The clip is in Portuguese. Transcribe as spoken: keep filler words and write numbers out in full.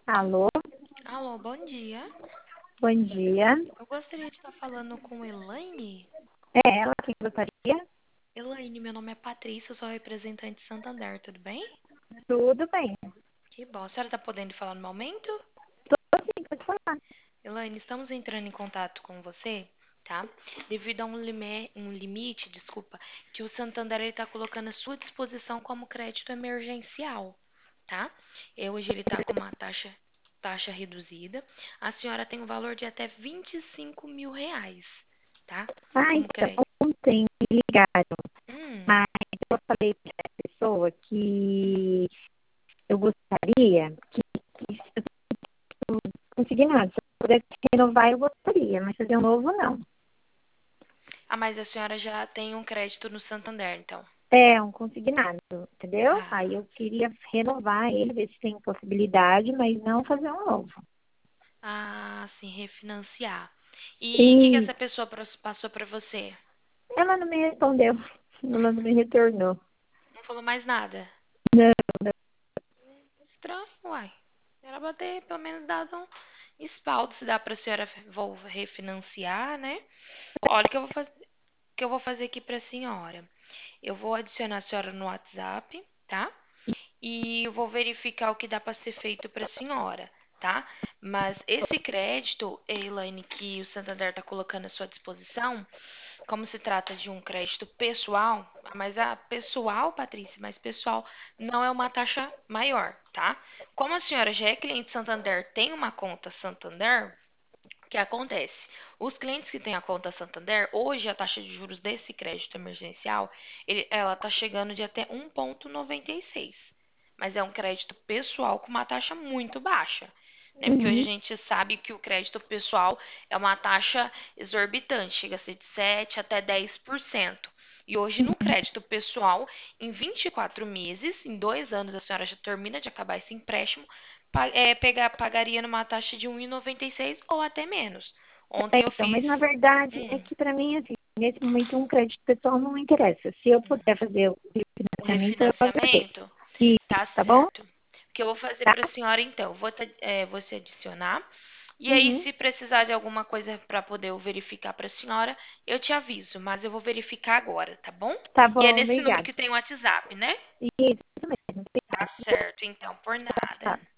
Alô, Alô, bom dia. bom dia. Eu gostaria de estar falando com Elaine. É ela quem gostaria? Elaine, meu nome é Patrícia, eu sou representante de Santander, tudo bem? Tudo bem. Que bom. A senhora está podendo falar no momento? Tô sim, pode falar. Elaine, estamos entrando em contato com você, tá? Devido a um, lime- um limite, desculpa, que o Santander está colocando à sua disposição como crédito emergencial, tá? E hoje ele está com uma taxa, taxa reduzida. A senhora tem um valor de até vinte e cinco mil reais, tá? Ah, Como então, crédito. ontem me ligaram, Hum. mas eu falei para a pessoa que eu gostaria que, que se eu conseguir nada, se eu pudesse renovar, eu gostaria, mas fazer um novo, não. Ah, mas a senhora já tem um crédito no Santander, então. É, um consignado, entendeu? Aí Ah, eu queria renovar ele, ver se tem possibilidade, mas não fazer um novo. ah, sim, refinanciar. E o que que E essa pessoa pros- passou pra você? ela não me respondeu, ela não me retornou. Não falou mais nada? Não, Estranho, uai. Era pra ter pelo menos dado um espaldo se dá pra senhora vou refinanciar, né? Olha o que eu vou fazer, o que eu vou fazer aqui pra senhora. Eu vou adicionar a senhora no WhatsApp, tá? E eu vou verificar o que dá para ser feito para a senhora, tá? Mas esse crédito, Elaine, que o Santander está colocando à sua disposição, como se trata de um crédito pessoal, mas a pessoal, Patrícia, mas pessoal não é uma taxa maior, tá? Como a senhora já é cliente Santander, tem uma conta Santander, o que acontece? Os clientes que têm a conta Santander, hoje a taxa de juros desse crédito emergencial, ele- ela está chegando de até um vírgula noventa e seis. Mas é um crédito pessoal com uma taxa muito baixa, né? Porque hoje a uhum, gente sabe que o crédito pessoal é uma taxa exorbitante, chega a ser de sete até dez por cento. E hoje no uhum. crédito pessoal, em vinte e quatro meses, em dois anos a senhora já termina de acabar esse empréstimo, pa- é, pegar, pagaria numa taxa de um vírgula noventa e seis ou até menos. É, Ontem eu então, fiz mas na verdade é hum, que para mim, assim, nesse momento um crédito pessoal não interessa. Se eu puder fazer o o financiamento, eu agradeço. refinanciamento. Tá Isso, tá bom? certo. O que eu vou fazer Tá? para a senhora então? Vou, te, é, vou se adicionar. E aí, Uhum. se precisar de alguma coisa para poder eu verificar para a senhora, eu te aviso. Mas eu vou verificar agora, tá bom? Tá E é bom, nesse número obrigada. que tem o WhatsApp, né? Isso mesmo. Tá certo, então, por Tchau, nada. tchau.